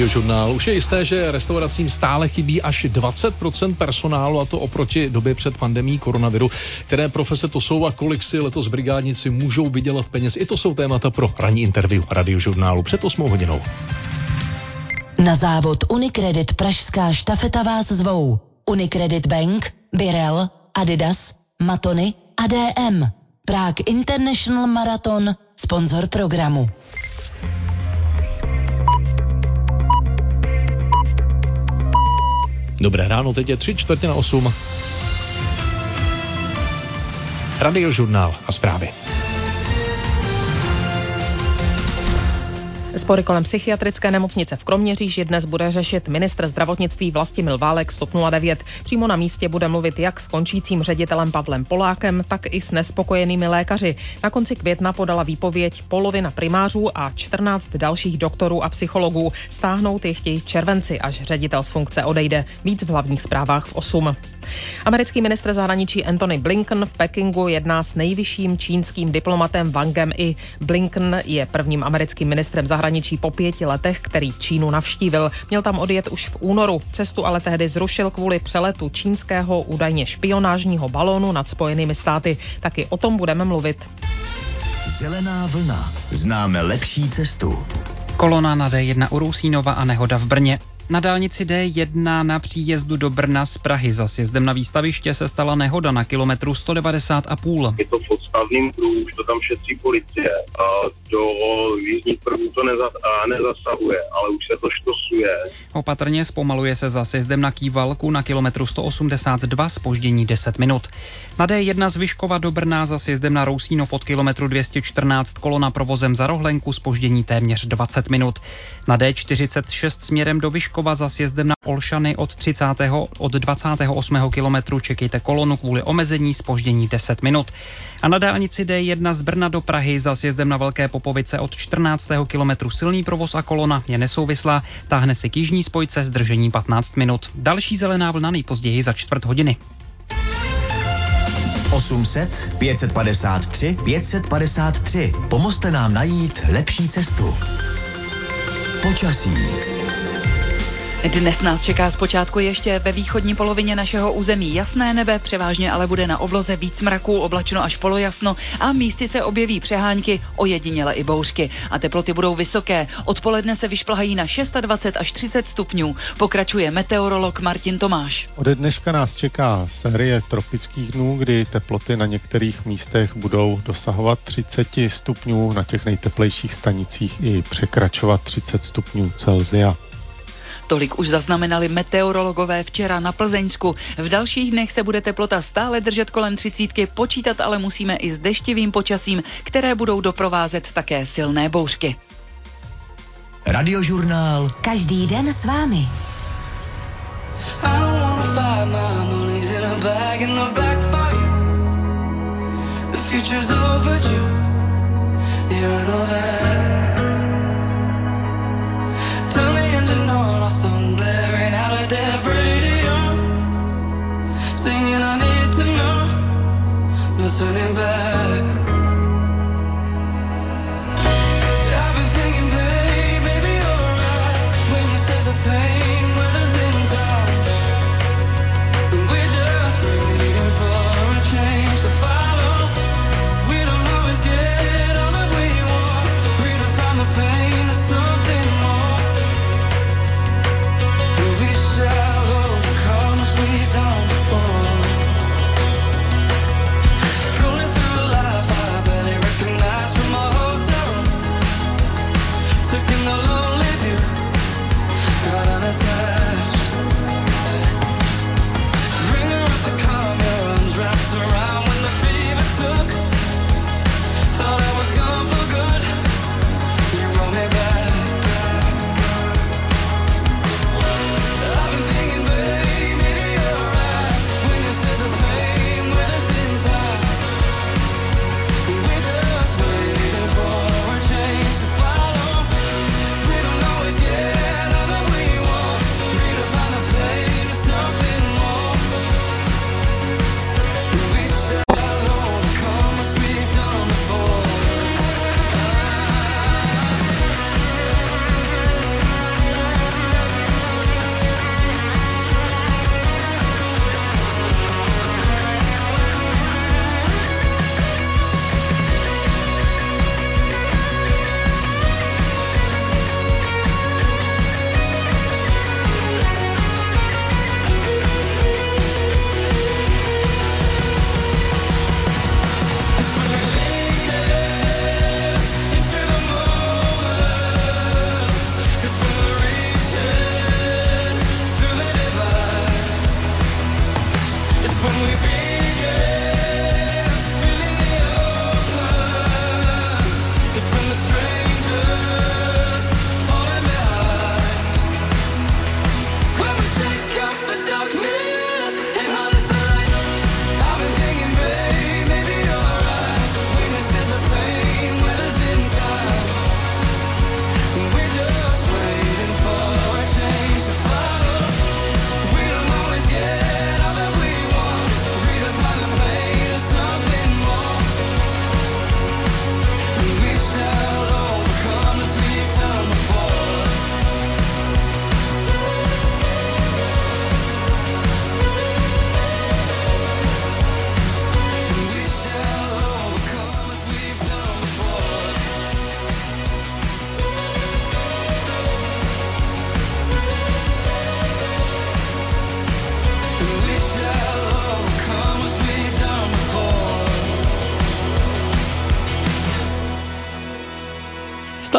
Žurnál. Už je jisté, že restauracím stále chybí až 20% personálu, a to oproti době před pandemií koronaviru. Které profese to jsou a kolik si letos brigádnici můžou vydělat peněz? I to jsou témata pro ranní interview Radiožurnálu před 8 hodinou. Na závod Unicredit Pražská štafeta vás zvou Unicredit Bank, Birel, Adidas, Matony a DM. Prague International Marathon, sponzor programu. Dobré ráno, teď je 7:45. Radiožurnál a zprávy. Spory kolem psychiatrické nemocnice v Kroměříži dnes bude řešit ministr zdravotnictví Vlastimil Válek z TOP 09. Přímo na místě bude mluvit jak s končícím ředitelem Pavlem Polákem, tak i s nespokojenými lékaři. Na konci května podala výpověď polovina primářů a 14 dalších doktorů a psychologů. Stáhnout je chtějí v červenci, až ředitel z funkce odejde. Víc v hlavních zprávách v 8. Americký ministr zahraničí Antony Blinken v Pekingu jedná s nejvyšším čínským diplomatem Wangem Yi. Blinken je prvním americkým ministrem zahraničí po 5 letech, který Čínu navštívil. Měl tam odjet už v únoru. Cestu ale tehdy zrušil kvůli přeletu čínského údajně špionážního balónu nad Spojenými státy. Taky o tom budeme mluvit. Zelená vlna. Známe lepší cestu. Kolona na D1 u Rusínova a nehoda v Brně. Na dálnici D1 na příjezdu do Brna z Prahy za sjezdem na výstaviště se stala nehoda na kilometru 190,5. Je to v odstavným kruhu, už to tam šetří policie a do jízdních prvů to nezasahuje, ale už se to štosuje. Opatrně zpomaluje se za sjezdem na Kývalku na kilometru 182, zpoždění 10 minut. Na D1 z Vyškova do Brna za sjezdem na Rousínov od kilometru 214 kolona provozem za Rohlenku, zpoždění téměř 20 minut. Na D46 směrem do Vyškova za sjezdem na Olšany od 28. kilometru čekejte kolonu kvůli omezení, zpoždění 10 minut. A na dálnici D1 z Brna do Prahy za sjezdem na Velké Popovice od 14. kilometru silný provoz a kolona je nesouvislá, táhne se k jižní spojce, zdržení 15 minut. Další zelená vlna nejpozději za 4 hodiny. 800 553 553. Pomozte nám najít lepší cestu. Počasí. Dnes nás čeká zpočátku ještě ve východní polovině našeho území jasné nebe, převážně ale bude na obloze víc mraků, oblačno až polojasno a místy se objeví přehánky, ojediněle i bouřky. A teploty budou vysoké. Odpoledne se vyšplhají na 26 až 30 stupňů. Pokračuje meteorolog Martin Tomáš. Ode dneška nás čeká série tropických dnů, kdy teploty na některých místech budou dosahovat 30 stupňů, na těch nejteplejších stanicích i překračovat 30 stupňů Celsia. Tolik už zaznamenali meteorologové včera na Plzeňsku. V dalších dnech se bude teplota stále držet kolem 30, počítat ale musíme i s deštivým počasím, které budou doprovázet také silné bouřky. Radiožurnál. Každý den s vámi. Turning back. I've been thinking, babe, maybe you're right when you say the pain weathers in time. We're just waiting for a change to follow. We don't always get all that we want. Freedom from the pain is something more. We shall overcome as we've done before. Scrolling through life.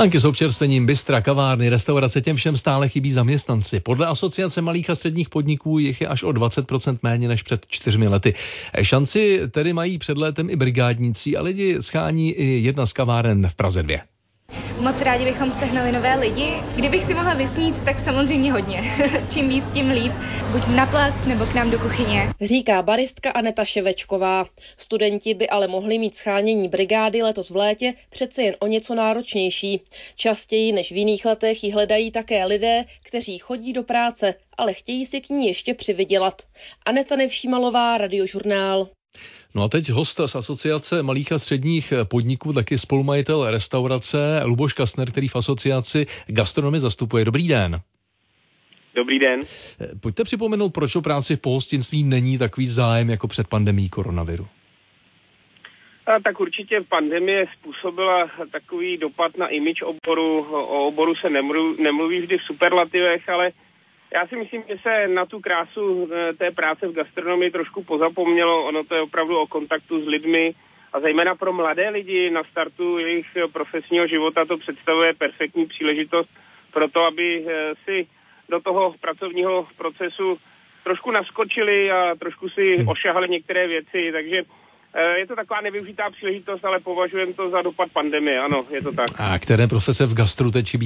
Stánky s občerstvením, bystra, kavárny, restaurace, těm všem stále chybí zaměstnanci. Podle Asociace malých a středních podniků jich je až o 20% méně než před 4 lety. Šanci tedy mají před létem i brigádníci a lidi schání i jedna z kaváren v Praze 2. Moc rádi bychom sehnali nové lidi. Kdybych si mohla vysnít, tak samozřejmě hodně. Čím víc, tím líp. Buď na plac, nebo k nám do kuchyně. Říká baristka Aneta Ševečková. Studenti by ale mohli mít shánění brigády letos v létě přece jen o něco náročnější. Častěji než v jiných letech ji hledají také lidé, kteří chodí do práce, ale chtějí si k ní ještě přivydělat. Aneta Nevšímalová, Radiožurnál. No a teď host z Asociace malých a středních podniků, taky spolumajitel restaurace Luboš Kastner, který v asociaci gastronomie zastupuje. Dobrý den. Dobrý den. Pojďte připomenout, proč o práci v pohostinství není takový zájem jako před pandemií koronaviru. Tak určitě pandemie způsobila takový dopad na image oboru. O oboru se nemluví vždy v superlativech, ale já si myslím, že se na tu krásu té práce v gastronomii trošku pozapomnělo. Ono to je opravdu o kontaktu s lidmi a zejména pro mladé lidi na startu jejich profesního života to představuje perfektní příležitost pro to, aby si do toho pracovního procesu trošku naskočili a trošku si ošahali některé věci. Takže je to taková nevyužitá příležitost, ale považujeme to za dopad pandemie. Ano, je to tak. A které profese v gastru teď chybí